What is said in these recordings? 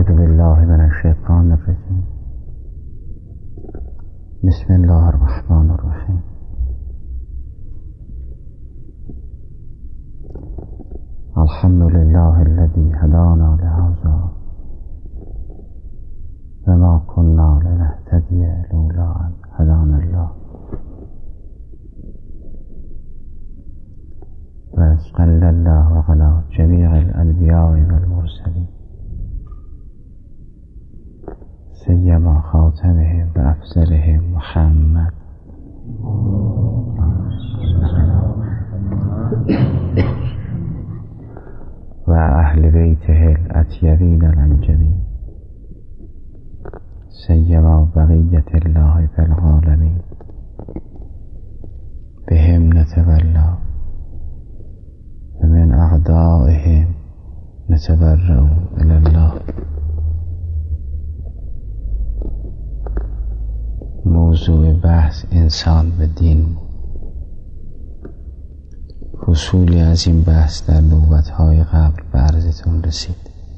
بالله من الشیطان الرجیم. بسم الله الرحمن الرحیم. الحمد لله الذي هدانا لهذا وما كنا لنهتدي لولا أن هدانا الله وصلى الله على جميع الأنبياء والمرسلين سيما خاتمهم وأفضلهم محمد وأهل بيته الأطيبين الأنجمين سيما بقية الله في العالمين بهم نتولى ومن أعدائهم نتبرأ إلى الله. موضوع بحث انسان و دین. فصولی از این بحث در نوبت‌های قبل به عرضتون رسید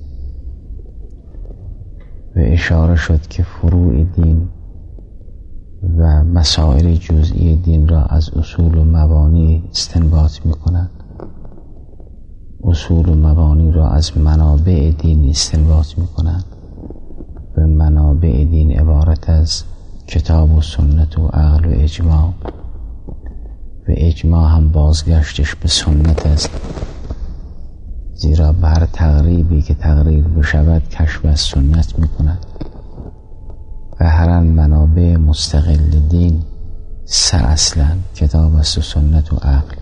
و اشاره شد که فروع دین و مسائل جزئی دین را از اصول و مبانی استنباط می‌کنند. اصول و مبانی را از منابع دین استنباط می‌کنند و منابع دین عبارت از کتاب و سنت و عقل و اجماع و اجماع هم بازگشتش به سنت است، زیرا به هر تقریبی که تقریر بشود کشف از سنت می‌کند و هر منابع مستقل دین سه اصلا کتاب است و سنت و عقل.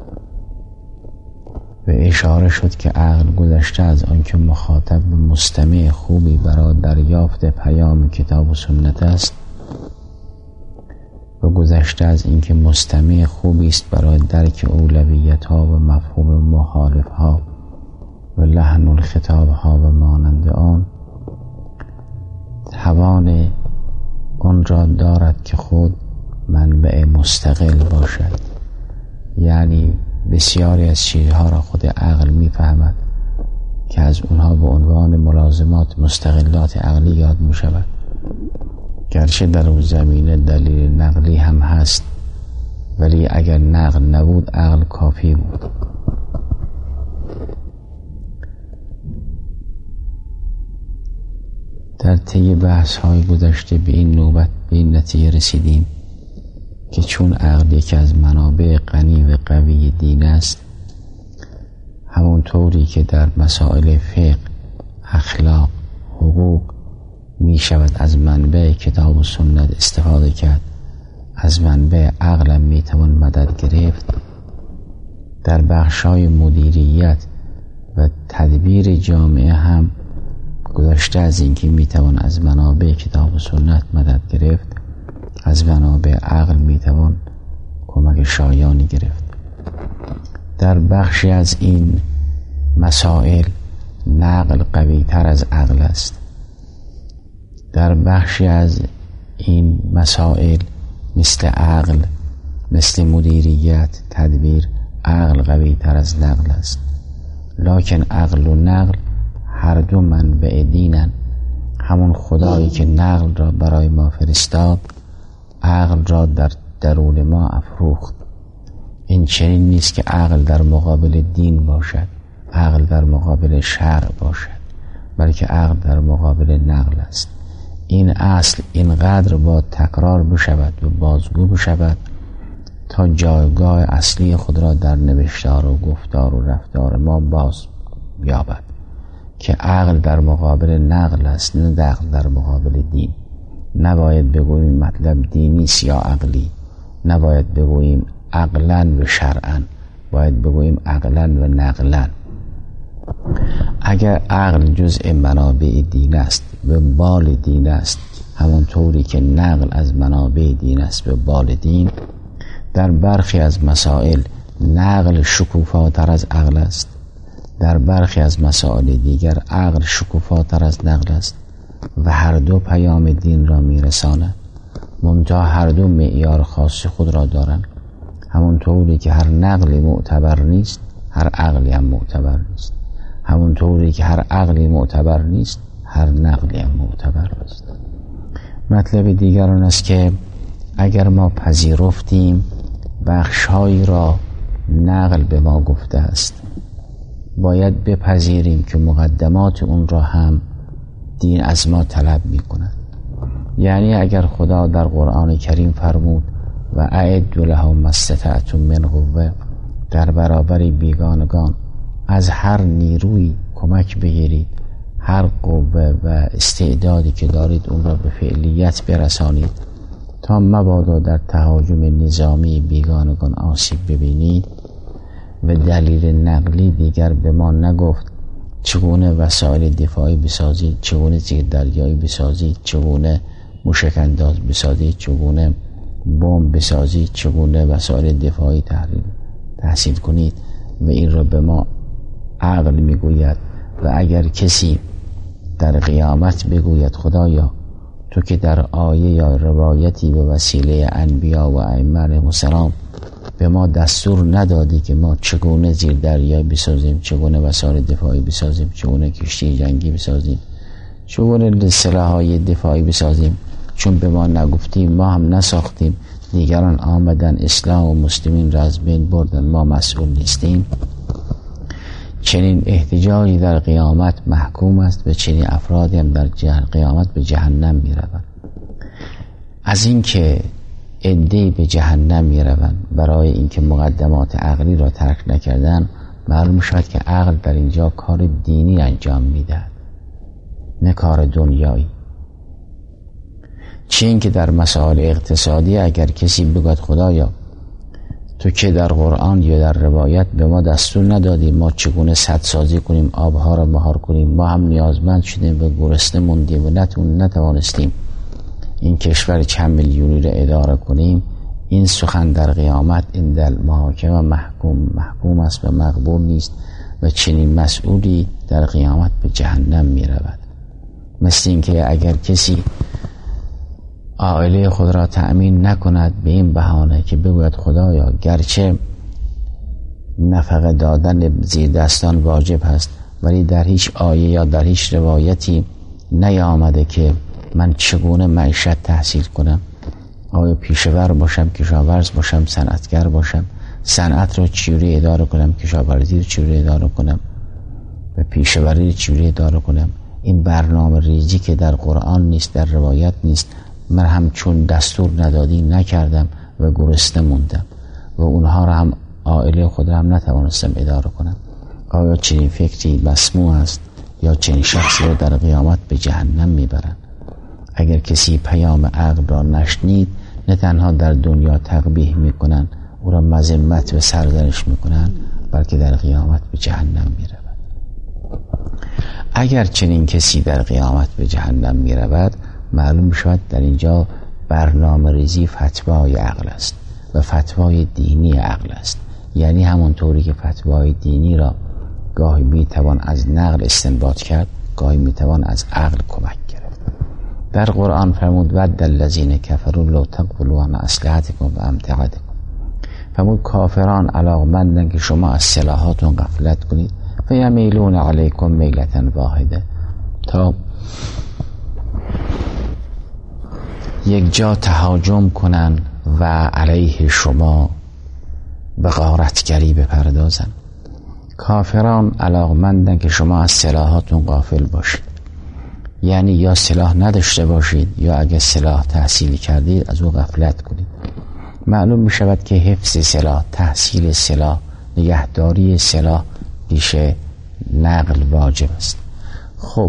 و اشاره شد که عقل گذشته از آنکه مخاطب به مستمع خوبی برای دریافت پیام کتاب و سنت است و گذشته از اینکه مستمع خوبی است برای درک اولویت ها و مفهوم مخالف ها و لحن الخطاب ها و مانند آن، توان آن را دارد که خود منبع مستقل باشد. یعنی بسیاری از چیزها را خود عقل میفهمد که از اونها به عنوان ملازمات مستقلات عقلی یاد می شود، گرچه در اون زمینه دلیل نقلی هم هست، ولی اگر نقل نبود عقل کافی بود. در طی بحث های گذشته به این نوبت به این نتیجه رسیدیم که چون عقل یکی از منابع غنی و قوی دین است، همونطوری که در مسائل فقه، اخلاق، حقوق می شود از منبع کتاب و سنت استفاده کرد، از منبع عقل می توان مدد گرفت. در بخشای مدیریت و تدبیر جامعه هم گذشته از اینکه می توان از منابع کتاب و سنت مدد گرفت، از منابع عقل می توان کمک شایانی گرفت. در بخشی از این مسائل نقل قوی تر از عقل است. در بخشی از این مسائل مثل عقل، مثل مدیریت، تدبیر، عقل قوی تر از نقل است. لکن عقل و نقل هر دو منبع دینن. همون خدایی که نقل را برای ما فرستاد، عقل را در درون ما افروخت. این چنین نیست که عقل در مقابل دین باشد، عقل در مقابل شرع باشد، بلکه عقل در مقابل نقل است. این اصل اینقدر با تکرار بشود و بازگو بشود تا جایگاه اصلی خود را در نوشتار و گفتار و رفتار ما باز یابد که عقل در مقابل نقل است، نه نقل در مقابل دین. نباید بگوییم مطلب دینی است یا عقلی، نباید بگوییم عقلن و شرعن، باید بگوییم عقلن و نقلن. اگر عقل جزء منابع دین است و بال دین است، همونطوری که نقل از منابع دین است و بال دین، در برخی از مسائل نقل شکوفاتر از عقل است، در برخی از مسائل دیگر عقل شکوفاتر از نقل است و هر دو پیام دین را میرساند، منتها هر دو معیار خاص خود را دارند. همونطوری که هر نقلی معتبر نیست، هر عقلی هم معتبر نیست. همونطوری که هر عقلی معتبر نیست، هر نقلی هم معتبر است. مطلب دیگر آن است که اگر ما پذیرفتیم بخشهایی را نقل به ما گفته است، باید بپذیریم که مقدمات اون را هم دین از ما طلب می کند. یعنی اگر خدا در قرآن کریم فرمود و اعدوا لهم ما استطعتم من قوة، در برابر بیگانگان از هر نیروی کمک بگیرید، هر قوه و استعدادی که دارید اون را به فعلیت برسانید تا مبادا در تهاجم نظامی بیگانگان آسیب ببینید. و دلیل نقلی دیگر به ما نگفت چگونه وسایل دفاعی بسازید، چگونه زیردریایی بسازید، چگونه موشک انداز بسازید، چگونه بمب بسازید، چگونه وسایل دفاعی تحصیل کنید. و این را به ما عقل میگوید. و اگر کسی در قیامت بگوید خدایا تو که در آیه یا روایتی به وسیله انبیا و ائمه علیهم السلام به ما دستور ندادی که ما چگونه زیردریایی بسازیم، چگونه وسایل دفاعی بسازیم، چگونه کشتی جنگی بسازیم، چگونه سلاح‌های دفاعی بسازیم، چون به ما نگفتیم ما هم نساختیم، دیگران آمدن اسلام و مسلمین را از بین بردن، ما مسئول نیستیم. چنین احتجاجی در قیامت محکوم است و چنین افرادی هم در قیامت به جهنم می روند. از اینکه عده‌ای به جهنم می روند برای اینکه مقدمات عقلی را ترک نکردن، معلوم شد که عقل در اینجا کار دینی انجام می دهد نه کار دنیایی. چه اینکه در مسائل اقتصادی اگر کسی بگوید خدایا تو که در قرآن یا در روایت به ما دستور ندادی ما چگونه سد سازی کنیم، آبها را مهار کنیم، ما هم نیازمند شدیم و گرسنه موندیم و نتوانستیم این کشور چند میلیونی را اداره کنیم، این سخن در قیامت این در محاکمه محکوم است و مقبول نیست و چنین مسئولی در قیامت به جهنم می رود. مثل این که اگر کسی عائله خود را تأمین نکند به این بهانه که بگوید خدایا گرچه نفقه دادن زیر دستان واجب هست ولی در هیچ آیه یا در هیچ روایتی نیامده که من چگونه معیشت تحصیل کنم، آیا پیشور باشم، کشاورز باشم، صنعتگر باشم، صنعت را چجوری اداره کنم، کشاورزی را چجوری اداره کنم و پیشوری را چجوری اداره کنم. این برنامه ریزی که در قرآن نیست، در روایت نیست، من هم چون دستور ندادی نکردم و گرسنه موندم و اونها را هم عائله خود را هم نتوانستم اداره کنم. آیا چنین فکری مسموع است یا چنین شخصی را در قیامت به جهنم میبرند؟ اگر کسی پیام عقل را نشنید نه تنها در دنیا تقبیح میکنن، او را مذمت و سرزنش میکنن، بلکه در قیامت به جهنم میرود. اگر چنین کسی در قیامت به جهنم میرود، معلوم شود در اینجا برنامه ریزی فتوای عقل است و فتوای دینی عقل است. یعنی همونطوری که فتوای دینی را گاهی میتوان از نقل استنباط کرد، گاهی میتوان از عقل کمک گرفت. در قرآن فرمود ود الذین کفروا لو تغفلوا عن اسلحتکم و امتعتکم، فرمود کافران علاقمندن که شما از سلاحاتون غفلت کنید، فیمیلون علیکم میلة واحده، تا یک جا تهاجم کنن و علیه شما به غارتگری بپردازن. کافران علاقمندن که شما از سلاحاتون غافل باشید، یعنی یا سلاح نداشته باشید یا اگر سلاح تحصیل کردید از او غفلت کنید. معلوم می شود که حفظ سلاح، تحصیل سلاح، نگهداری سلاح پیش نقل واجب است. خب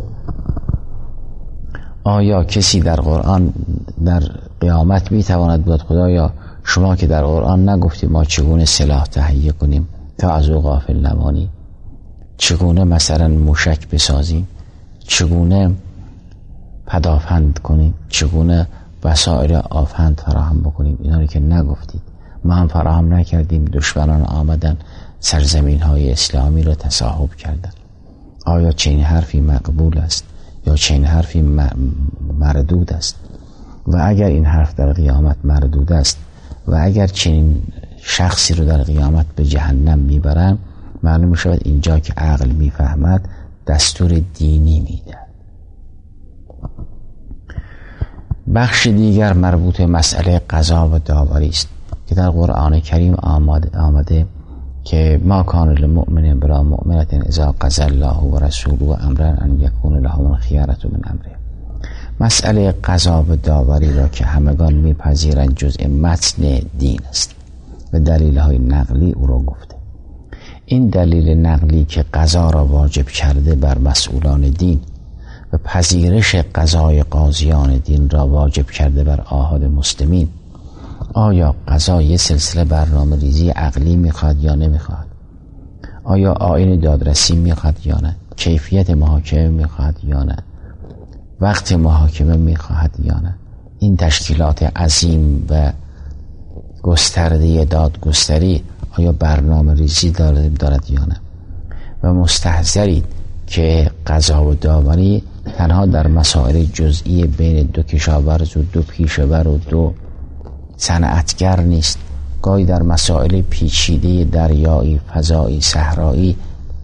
آیا کسی در قرآن در قیامت می تواند بود خدایا شما که در قرآن نگفتی ما چگونه سلاح تهیه کنیم تا از او غافل نمانی، چگونه مثلا موشک بسازیم، چگونه پدافند کنیم، چگونه وسایل آفند فراهم بکنیم، اینا رو که نگفتید، ما هم فراهم نکردیم، دشمنان آمدن سرزمین های اسلامی را تصاحب کردن. آیا چنین حرفی مقبول است یا چنین حرفی مردود است؟ و اگر این حرف در قیامت مردود است و اگر چنین شخصی رو در قیامت به جهنم میبرن، معلوم شود اینجا که عقل میفهمد دستور دینی میده. بخش دیگر مربوط به مسئله قضا و داوری است که در قرآن کریم آمده که ما کان للمؤمن بلا مؤمنة اذا قضى الله و رسوله امرا ان یکون لهم الخیارة من امره. مسئله قضا و داوری را که همگان میپذیرند جزء متن دین است و دلیل‌های نقلی او را گفته. این دلیل نقلی که قضا را واجب کرده بر مسئولان دین و پذیرش قضای قاضیان دین را واجب کرده بر آحاد مسلمین، آیا قضا یه سلسله برنامه ریزی عقلی میخواد یا نمیخواد؟ آیا آیین دادرسی میخواد یا نه؟ کیفیت محاکمه میخواد یا نه؟ وقت محاکمه میخواد یا نه؟ این تشکیلات عظیم و گسترده دادگستری آیا برنامه ریزی دارد یا نه؟ و مستحضرید که قضا و داوری تنها در مسائل جزئی بین دو کشاورز و دو پیشور و دو صنعتگر نیست، گاهی در مسائل پیچیده دریایی، فضایی، صحرایی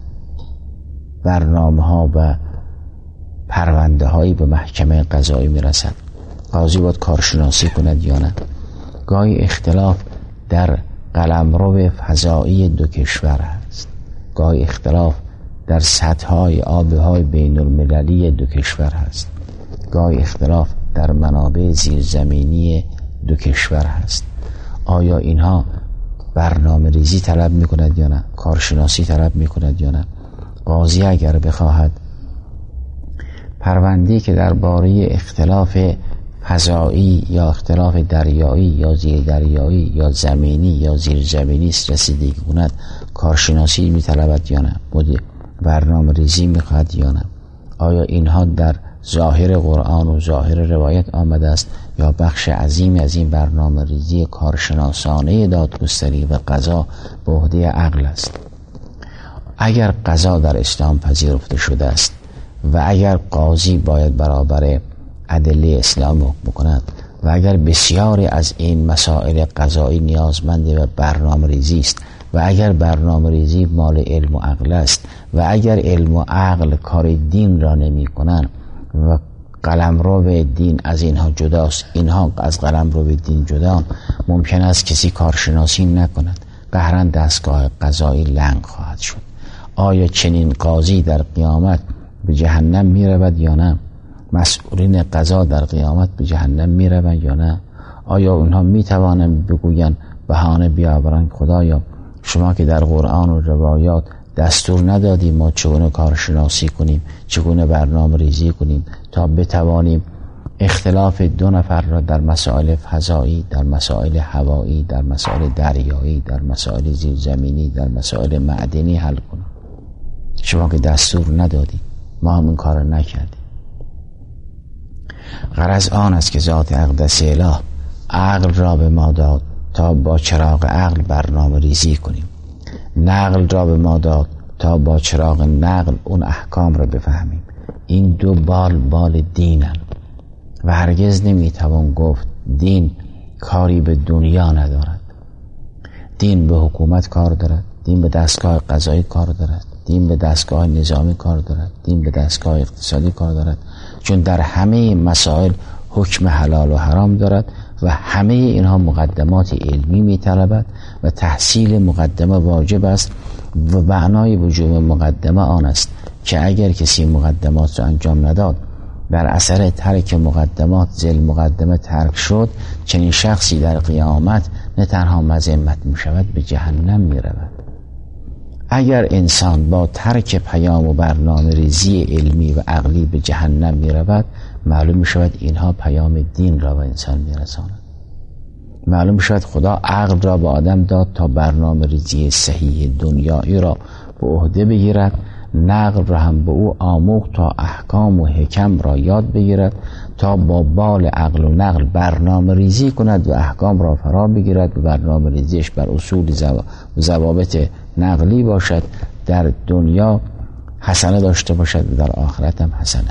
برنامه ها و پرونده هایی به محکمه قضایی میرسد. قاضی باید کارشناسی کند یا نه؟ گاهی اختلاف در قلمرو فضایی دو کشور هست، گاهی اختلاف در سطح‌های آبهای بین المللی دو کشور هست، گاهی اختلاف در منابع زیرزمینی دو کشور هست. آیا اینها برنامه ریزی طلب میکند یا نه؟ کارشناسی طلب میکند یا نه؟ قاضی اگر بخواهد پرونده‌ای که درباره اختلاف فضایی یا اختلاف دریایی یا زیر دریایی یا زمینی یا زیر زمینی رسیدگی کند، کارشناسی میطلبد یا نه؟ برنامه ریزی میخواد یا نه؟ آیا اینها در ظاهر قرآن و ظاهر روایت آمده است یا بخش عظیمی از این برنامه ریزی کارشناسانه دادگستری و قضا به عهده عقل است؟ اگر قضا در اسلام پذیرفته شده است و اگر قاضی باید برابر ادله اسلام حکم کند و اگر بسیاری از این مسائل قضایی نیازمند و برنامه ریزی است و اگر برنامه ریزی مال علم و عقل است و اگر علم و عقل کار دین را نمی کنند و قلمرو دین از اینها جداست، اینها از قلمرو دین جدا، ممکن است کسی کارشناسی نکند، قهرن دستگاه قضایی لنگ خواهد شد. آیا چنین قاضی در قیامت به جهنم می رود یا نه؟ مسئولین قضا در قیامت به جهنم می روند یا نه؟ آیا اونها می توانند بگویند بهانه بیاورند خدایا شما که در قرآن و روایات دستور ندادی ما چگونه کارشناسی کنیم، چگونه برنامه ریزی کنیم تا بتوانیم اختلاف دو نفر را در مسائل فضایی، در مسائل هوایی، در مسائل دریایی، در مسائل زیرزمینی، در مسائل معدنی حل کنیم؟ شما که دستور ندادی، ما هم این کار را نکردیم. غرض آن است که ذات اقدس اله عقل را به ما داد تا با چراغ عقل برنامه ریزی کنیم، نقل را به ما داد تا با چراغ نقل اون احکام را بفهمیم. این دو بال دینن و هرگز نمیتوان گفت دین کاری به دنیا ندارد. دین به حکومت کار دارد، دین به دستگاه قضایی کار دارد، دین به دستگاه نظامی کار دارد، دین به دستگاه اقتصادی کار دارد، چون در همه مسائل حکم حلال و حرام دارد و همه اینها مقدمات علمی می‌طلبد و تحصیل مقدمه واجب است و معنای وجوب مقدمه آن است که اگر کسی مقدمات را انجام نداد بر اثر ترک مقدمات ذل مقدمه ترک شد، چنین شخصی در قیامت نه تنها مذمت می‌شود به جهنم می‌رود. اگر انسان با ترک پیام و برنامه ریزی علمی و عقلی به جهنم می‌رود، معلوم می‌شود اینها پیام دین را به انسان می‌رساند. معلوم شد خدا عقل را به آدم داد تا برنامه ریزی صحیح دنیایی را به عهده بگیرد، نقل را هم به او آموخت تا احکام و حکم را یاد بگیرد تا با بال عقل و نقل برنامه ریزی کند و احکام را فرا بگیرد و برنامه ریزیش بر اصول ضوابط نقلی باشد، در دنیا حسنه داشته باشد و در آخرت هم حسنه.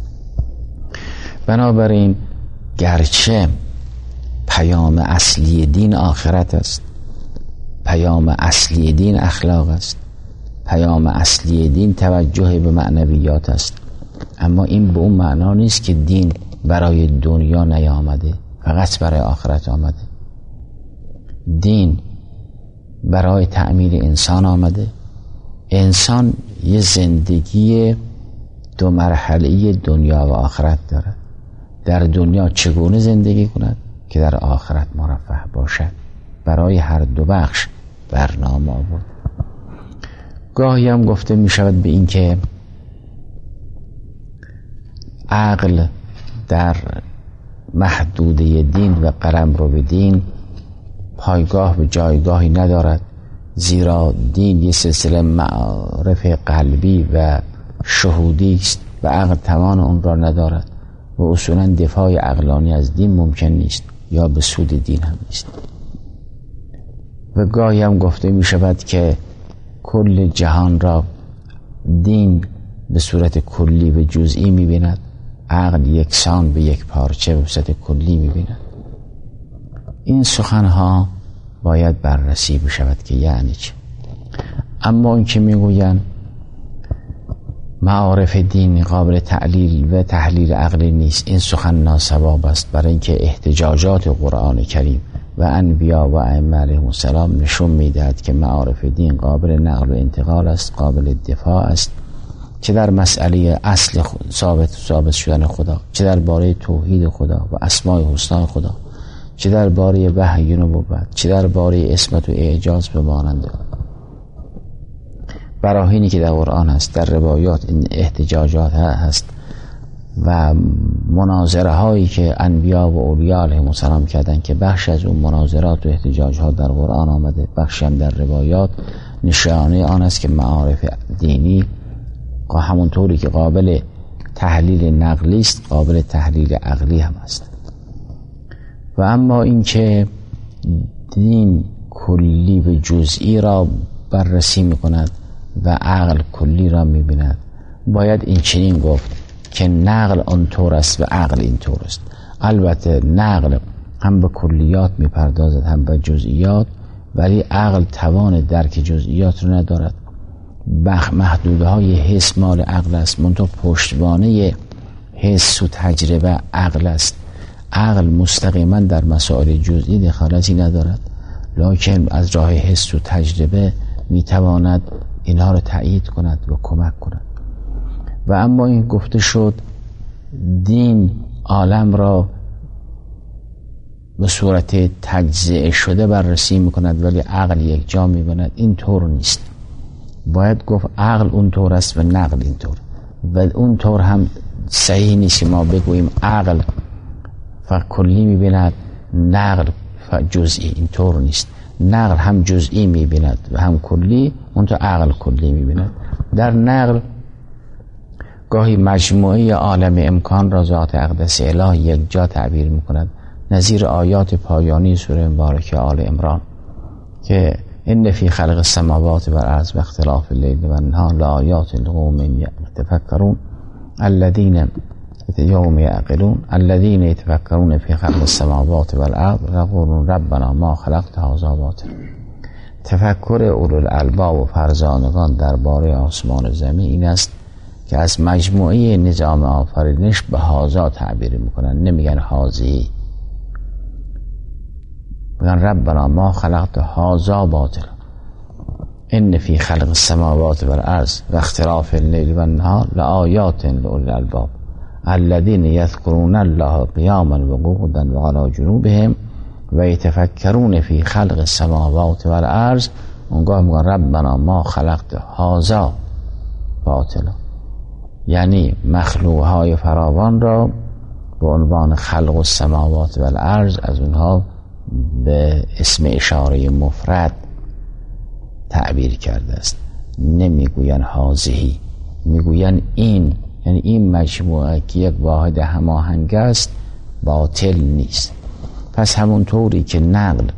بنابراین گرچه پیام اصلی دین آخرت است، پیام اصلی دین اخلاق است، پیام اصلی دین توجه به معنویات است، اما این به اون معنا نیست که دین برای دنیا نیامده، فقط برای آخرت آمده. دین برای تعمیر انسان آمده. انسان یه زندگی دو مرحله‌ای دنیا و آخرت دارد. در دنیا چگونه زندگی کند که در آخرت مرفه باشد. برای هر دو بخش برنامه آورد. گاهی هم گفته می شود به این که عقل در محدوده دین و قلمرو به دین پایگاه و جایگاهی ندارد، زیرا دین یه سلسله معارف قلبی و شهودی است و عقل توان اون را ندارد و اصولا دفاع عقلانی از دین ممکن نیست یا به سود دین هم نیست. و گاهی هم گفته می شود که کل جهان را دین به صورت کلی و جزئی می بیند، عقل یکسان به یک پارچه به صورت کلی می بیند. این سخنها باید بررسی بشود که یعنی چه. اما این که می گویند معارف دین قابل تعلیل و تحلیل عقلی نیست، این سخن ناصواب است، برای اینکه احتجاجات قرآن کریم و انبیا و ائمه علیهم السلام نشون میدهد که معارف دین قابل نقل و انتقال است، قابل دفاع است، چه در مسئله اصل ثابت شدن خدا، چه در باره توحید خدا و اسماء الحسنا خدا، چه در باره وحی و نبوت، چه در باره اسمت و اعجاز به مانند براهینی که در قرآن هست، در روایات این احتجاجات هست و مناظره هایی که انبیا و اولیاء علیهم السلام کردن که بخش از اون مناظرات و احتجاجات در قرآن آمده، بخش هم در روایات. نشانه آن است که معارف دینی همونطوری که قابل تحلیل نقلی است، قابل تحلیل عقلی هم است. و اما اینکه دین کلی و جزئی را بررسی می کند و عقل کلی را می بیند، باید این چنین گفت که نقل آنطور است و عقل اینطور است. البته نقل هم به کلیات می پردازد هم به جزئیات، ولی عقل توان درک جزئیات رو ندارد. محدوده های حس مال عقل است، منتها پشتوانه حس و تجربه عقل است. عقل مستقیما در مسائل جزئی دخالتی ندارد، لکن از راه حس و تجربه میتواند اینها رو تأیید کند و کمک کند. و اما این گفته شد دین عالم را به صورت تجزیه شده بررسی میکند ولی عقل یک جا میبیند. این طور نیست. باید گفت عقل اون طور است و نقل این طور، و اون طور هم صحیح نیست ما بگوییم عقل کلی میبیند نقل جزئی. این طور نیست. نقل هم جزئی میبیند و هم کلی، منتها عقل کلی میبیند. در نقل گاهی مجموعه عالم امکان را ذات اقدس اله یک جا تعبیر میکند، نظیر آیات پایانی سوره مبارکه آل عمران که ان فی خلق السماوات والارض و اختلاف اللیل والنهار لآیات لقوم یتفکرون الذین یوم یعقلون الذین یتفکرون فی خلق السماوات والارض یقولون ربنا ما خلقت هذا باطلا. تفکر اولوالالباب و فرزانگان درباره آسمان و زمین این است که از مجموعه نظام آفرینش به هذا تعبیر میکنن، نمیگن هذی، میگن ربنا ما خلقت هذا باطلا ان فی خلق السماوات والارض و اختلاف اللیل والنهار لآیات لأولوالالباب الذین یذکرون الله قیاما و قعودا و علی جنوبهم و یتفکرون فی خلق السماوات والارض. اونگاه میگن ربنا ما خلقت هذا باطلا، یعنی مخلوقهای فراوان را به عنوان خلق السماوات والارض از اونها به اسم اشاره مفرد تعبیر کرده است. نمیگوین هذهی، میگوین این، یعنی این مجموعه که یک واحد هماهنگ است باطل نیست. پس همونطوری که نقل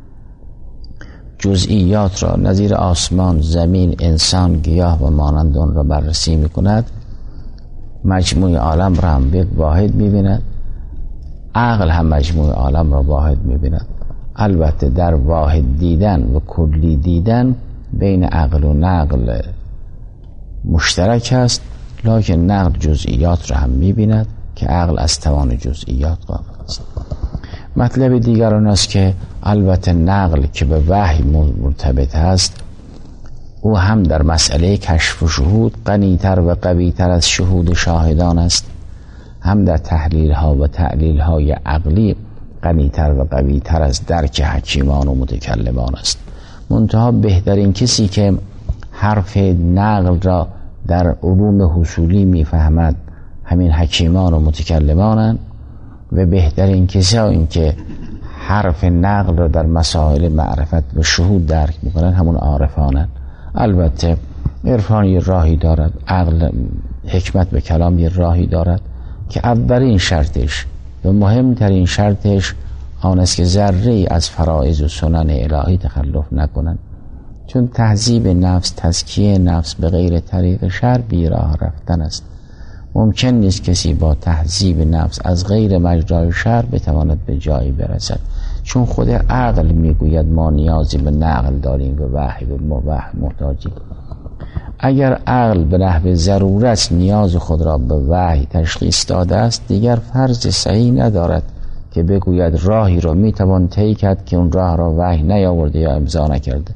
جزئیات را نظیر آسمان، زمین، انسان، گیاه و مانند آن را بررسی میکند، مجموع عالم را هم یک واحد میبیند. عقل هم مجموع عالم را واحد میبیند. البته در واحد دیدن و کلی دیدن بین عقل و نقل مشترک است، لکن نقل جزئیات را هم میبیند که عقل از توان جزئیات قابل است. مطلب دیگر آن است که البته نقل که به وحی مرتبط است، او هم در مسئله کشف و شهود غنی‌تر و قوی‌تر از شهود شاهدان است، هم در تحلیل ها و تعلیل های عقلی غنی‌تر و قوی‌تر از درک حکیمان و متکلمان است. منتها بهترین کسی که حرف نقل را در علوم حصولی میفهمد همین حکیمان و متکلمانند، و بهترین کسایی این که حرف نقل را در مسائل معرفت و شهود درک میکنن همون عارفانند. البته عرفان یه راهی دارد، عقل حکمت به کلام یه راهی دارد که اولین شرطش و مهمترین شرطش آن است که ذره از فرائض و سنن الهی تخلف نکنند، چون تهذیب نفس، تزکیه نفس به غیر طریق شرع بی راه رفتن است. ممکن نیست کسی با تهذیب نفس از غیر مجرای شرع بتواند به جایی برسد، چون خود عقل میگوید ما نیازی به نقل داریم و وحی به وحی محتاجیم. اگر عقل به نحو ضرورت نیاز خود را به وحی تشخیص داده است، دیگر فرض صحیح ندارد که بگوید راهی را میتوان طی کرد که اون راه را وحی نیاورده یا امضا نکرده.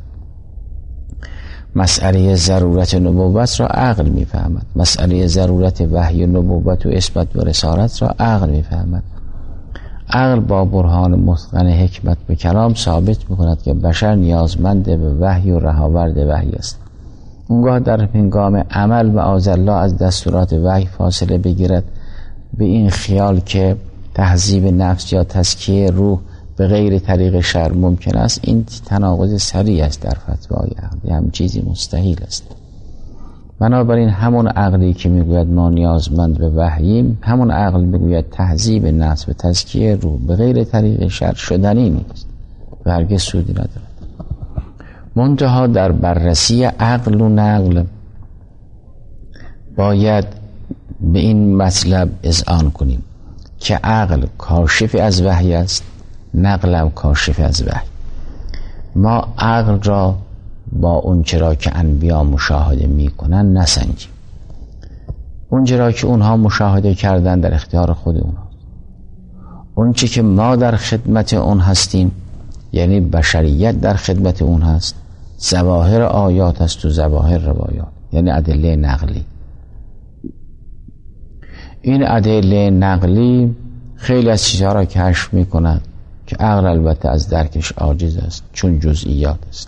مسئله ضرورت نبوت را عقل میفهمد، مسئله ضرورت وحی و نبوت و اثبات و رسالت را عقل میفهمد. عقل با برهان متقن حکمت به کلام ثابت میکند که بشر نیازمند به وحی و رهاورد وحی است. اونگاه در هنگام عمل معاذالله از دستورات وحی فاصله بگیرد، به این خیال که تهذیب نفس یا تزکیه روح به غیر طریق شرع ممکن است، این تناقض سریع است در فتوای عقلی، هم چیزی مستحیل است. بنابراین همون عقلی که میگوید ما نیازمند به وحییم، همون عقل میگوید تهذیب نفس و تزکیه روح به غیر طریق شرع شدنی نیست و هرگز سودی ندارد. منتها در بررسی عقل و نقل باید به این مطلب اذعان کنیم که عقل کاشف از وحی است، نقل هم کاشف از وحی. ما عقل را با اون چرا که انبیا مشاهده میکنن نسنجیم. اون چرا که اونها مشاهده کردن در اختیار خود اونها. اون چی که ما در خدمت اون هستیم، یعنی بشریت در خدمت اون هست، ظواهر آیات است و ظواهر روایات، یعنی ادله نقلی. این ادله نقلی خیلی از چیزها را کشف میکنند که عقل البته از درکش عاجز است، چون جزئیات است.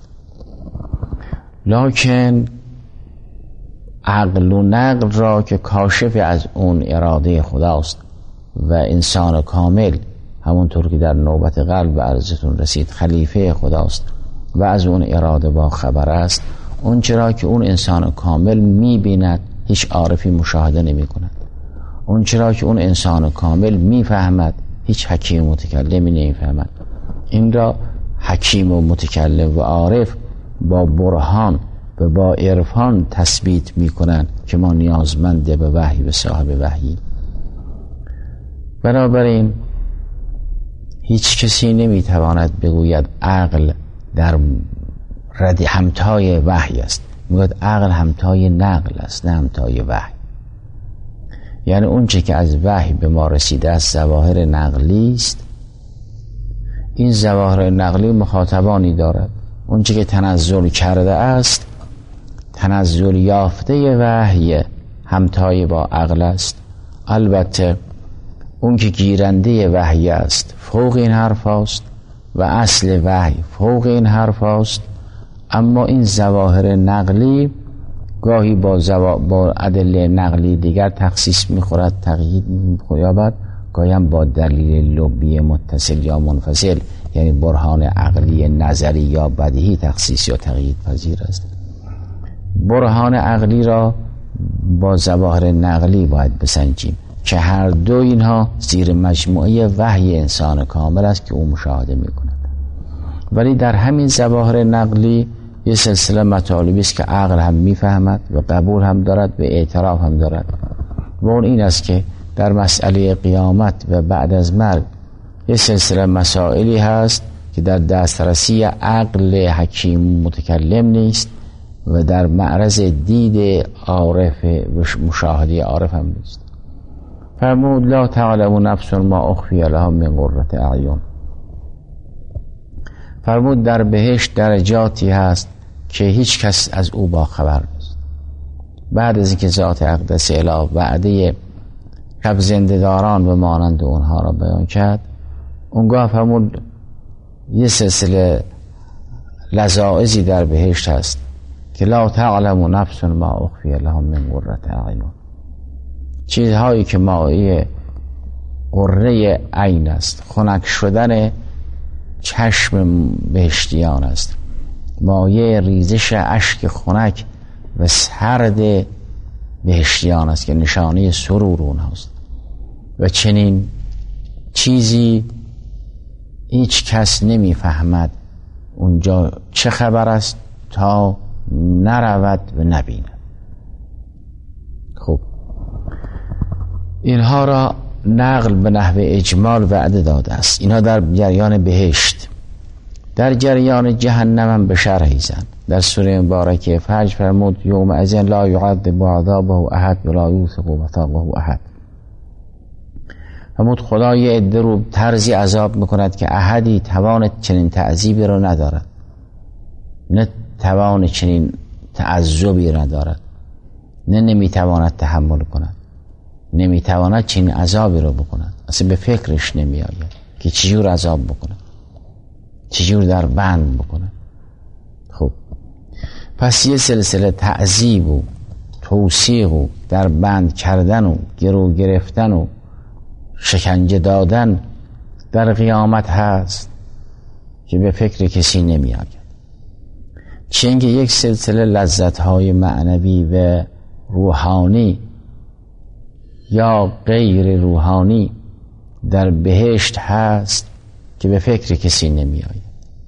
لکن عقل و نقل را که کاشف از اون اراده خداست و انسان کامل، همونطور که در نوبت قلب عرضتون رسید، خلیفه خداست و از اون اراده با خبر است، اون چرا که اون انسان کامل میبیند هیچ عارفی مشاهده نمی کند. اون چرا که اون انسان کامل میفهمد هیچ حکیم متکلمی نمیفهمد. این را حکیم و متکلم و عارف با برهان و با عرفان تثبیت میکنند که ما نیازمند به وحی و صاحب وحی. بنابراین هیچ کسی نمیتواند بگوید عقل در ردی همتای وحی است. میگوید عقل همتای نقل است، نه همتای وحی. یعنی اون چه که از وحی به ما رسیده است ظواهر نقلی است. این ظواهر نقلی مخاطبانی دارد. اون چه که تنزل کرده است، تنزل یافته وحی، همتای با عقل است. البته اون که گیرنده وحی است فوق این حرف است و اصل وحی فوق این حرف است. اما این ظواهر نقلی گاهی با ادله نقلی دیگر تخصیص میخورد، تقیید می‌یابد، گاهی هم با دلیل لبی متصل یا منفصل، یعنی برهان عقلی نظری یا بدیهی تخصیص یا تقیید پذیر است. برهان عقلی را با ظواهر نقلی باید بسنجیم که هر دو اینها زیر مجموعه وحی انسان کامل است که او مشاهده میکند. ولی در همین ظواهر نقلی یه سلسله مطالبی است که عقل هم میفهمد و قبول هم دارد و اعتراف هم دارد، و اون این است که در مسئله قیامت و بعد از مرگ یه سلسله مسائلی هست که در دسترسی عقل حکیم متکلم نیست و در معرض دید عارف و مشاهده عارف هم نیست. فرمود لا تعلم نفس ما اخفی لهم من قرة اعین. فرمود در بهشت درجاتی هست که هیچ کس از او با خبر نیست. بعد از اینکه ذات اقدس اله وعده شب زنده‌داران و مانند اونها را بیان کرد، اونگاه فرمود یه سلسله لذائذی در بهشت هست که لا تعلم نفس ما اخفی لهم من قرة اعین، چیزهایی که مایه قره عین است، خنک شدن چشم بهشتیان است، مایه ریزش اشک خنک و سرد بهشتیان است که نشانه سرور اونهاست. و چنین چیزی هیچ کس نمیفهمد اونجا چه خبر است تا نرود و نبیند. خب اینها را نقل به نحو اجمال وعده داده است. اینها در جریان بهشت. در جریان جهنم هم به شرحی زن. در سوره مبارکه فجر فرمود یوم اذن لا یعذب عذابه احد ولا یوثق وثاقه احد. فرمود خدا یه عده رو طرزی عذاب میکند که احدی توان چنین تعذیبی رو ندارد، نه توان چنین تعذبی ندارد، نه نمیتواند تحمل کند، نمیتواند چنین عذابی رو بکند، اصلا به فکرش نمیآید که چجور عذاب بکند، چجور در بند بکند. خب پس یه سلسله تعذیب و توثیق و در بند کردن و گرو گرفتن و شکنجه دادن در قیامت هست که به فکر کسی نمی آید. چنگه یک سلسله لذت‌های معنوی و روحانی یا غیر روحانی در بهشت هست که به فکر کسی نمی آید.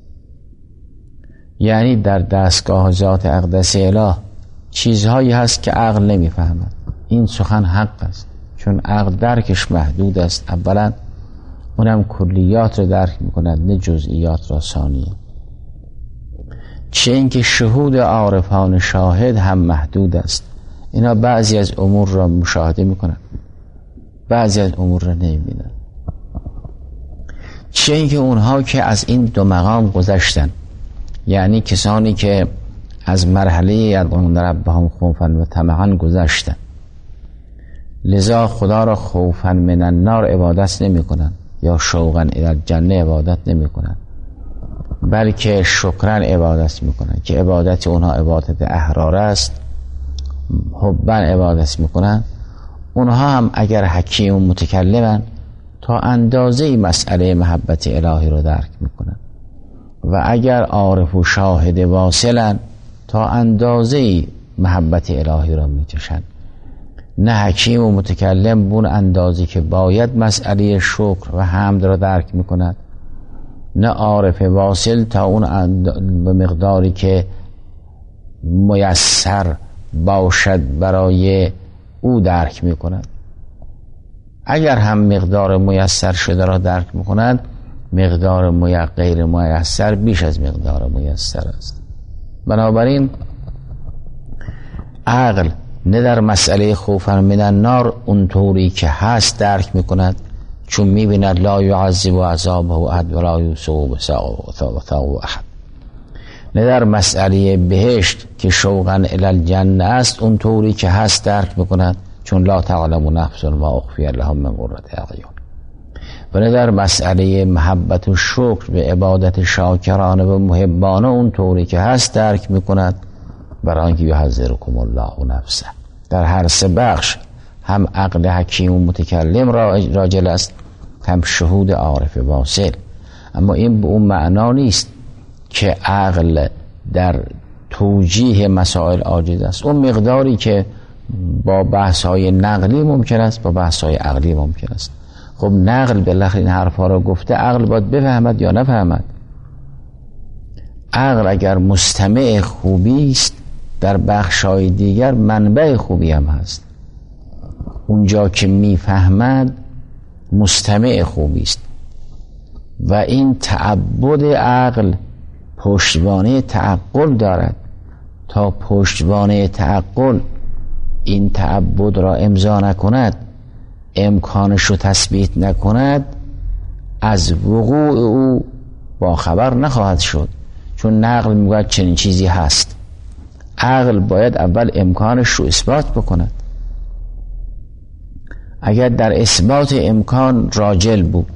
یعنی در دستگاه ذات اقدس اله چیزهایی هست که عقل نمی فهمد. این سخن حق است، چون عقل درکش محدود است. اولا اونم کلیات رو درک میکند نه جزئیات را ثانیه. چه اینکه شهود عارفان شاهد هم محدود است. اینا بعضی از امور را مشاهده میکنند، بعضی از امور را نمیبینند. چه اینکه اونها که از این دو مقام گذشتن، یعنی کسانی که از مرحله یدعون ربهم خوفا و طمعا گذشتن، لذا خدا را خوفا من النار عبادت نمی کنن یا شوقا الی الجنه عبادت نمی کنن، بلکه شکرا عبادت می کنن که عبادت اونها عبادت احرار است، حبا عبادت می کنن. اونها هم اگر حکیم و متکلمن تا اندازه مسئله محبت الهی رو درک می کنن، و اگر عارف و شاهد واصلن تا اندازه محبت الهی را می چشن. نه حکیم و متکلم بون اندازی که باید مسئله شکر و حمد را درک میکند، نه عارف واصل تا اون به مقداری که میسر باشد برای او درک میکند. اگر هم مقدار میسر شده را درک میکند، مقدار غیر میسر بیش از مقدار میسر است. بنابراین عقل نه در مسئله خوفا من النار اونطوری که هست درک میکند، چون میبیند لا یعذب عذابه احد ولا یوثق وثاقه احد. نه در مسئله بهشت که شوقا الی الجنه است اونطوری که هست درک میکند، چون لا تعلم نفس ما اخفی لهم من قرة اعین. و نه در مسئله محبت و شکر به عبادت شاکرانه و محبانه اونطوری که هست درک میکند، برای اینکه یحذرکم الله نفسه. در هر سه بخش هم عقل حکیم و متکلم راجل است، هم شهود عارف واصل. اما این به اون معنا نیست که عقل در توجیه مسائل عاجز است. اون مقداری که با بحث‌های نقلی ممکن است، با بحث‌های عقلی ممکن است. خب نقل بالاخره این حرفا رو گفته، عقل باید بفهمد یا نفهمد. عقل اگر مستمع خوبی است، در بخش‌های دیگر منبع خوبی هم هست. اونجا که میفهمد مستمع خوبی است. و این تعبد عقل پشتوانه تعقل دارد. تا پشتوانه تعقل این تعبد را امضا نکند، امکانش رو تثبیت نکند از وقوع او با خبر نخواهد شد، چون نقل میگوید چنین چیزی هست. عقل باید اول امکانش رو اثبات بکند. اگر در اثبات امکان راجل بود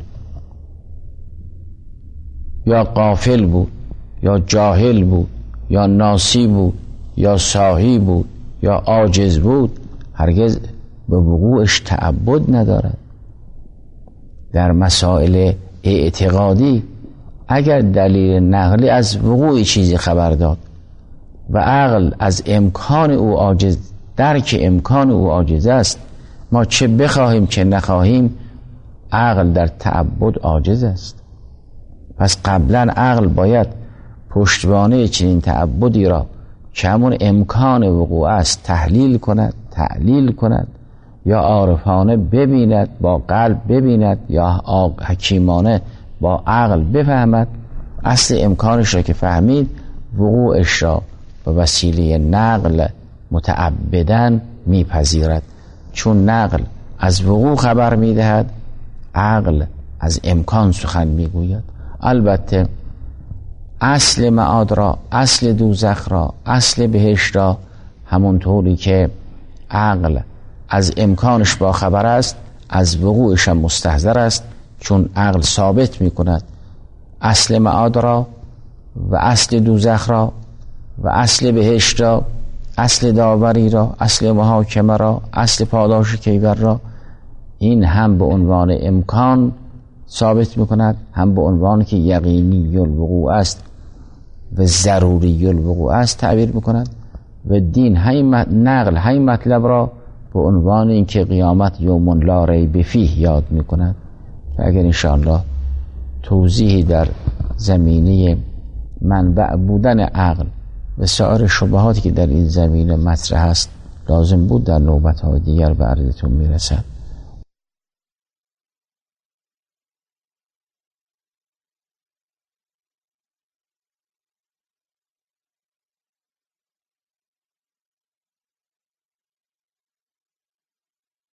یا غافل بود یا جاهل بود یا ناسی بود یا ساهی بود یا عاجز بود، هرگز به وقوعش تعبد ندارد. در مسائل اعتقادی اگر دلیل نقلی از وقوع چیزی خبر داد و عقل از امکان او عاجز، درک امکان او عاجز است، ما چه بخواهیم چه نخواهیم عقل در تعبد عاجز است. پس قبلا عقل باید پشتوانه چنین تعبدی را که همون امکان وقوع است تحلیل کند، تعلیل کند، یا عارفانه ببیند، با قلب ببیند، یا حکیمانه با عقل بفهمد. اصل امکانش را که فهمید، وقوعش را به وسیله نقل متعبداً میپذیرد، چون نقل از وقوع خبر میدهد، عقل از امکان سخن میگوید. البته اصل معاد را، اصل دوزخ را، اصل بهشت را، همونطوری که عقل از امکانش با خبر است، از وقوعش هم مستحضر است، چون عقل ثابت میکند اصل معاد را و اصل دوزخ را و اصل بهشت را، اصل داوری را، اصل محاکمه را، اصل پاداش کیفر را. این هم به عنوان امکان ثابت میکند، هم به عنوان که یقینی الوقوع است و ضروری الوقوع است تعبیر میکند. و دین نقل همین مطلب را به عنوان اینکه قیامت یوم لا ریب فیه یاد میکند. که اگر انشاءالله توضیحی در زمینه منبع بودن عقل و سایر شبهاتی که در این زمینه مطرح است لازم بود در نوبت‌های دیگر به عرضتون میرسد.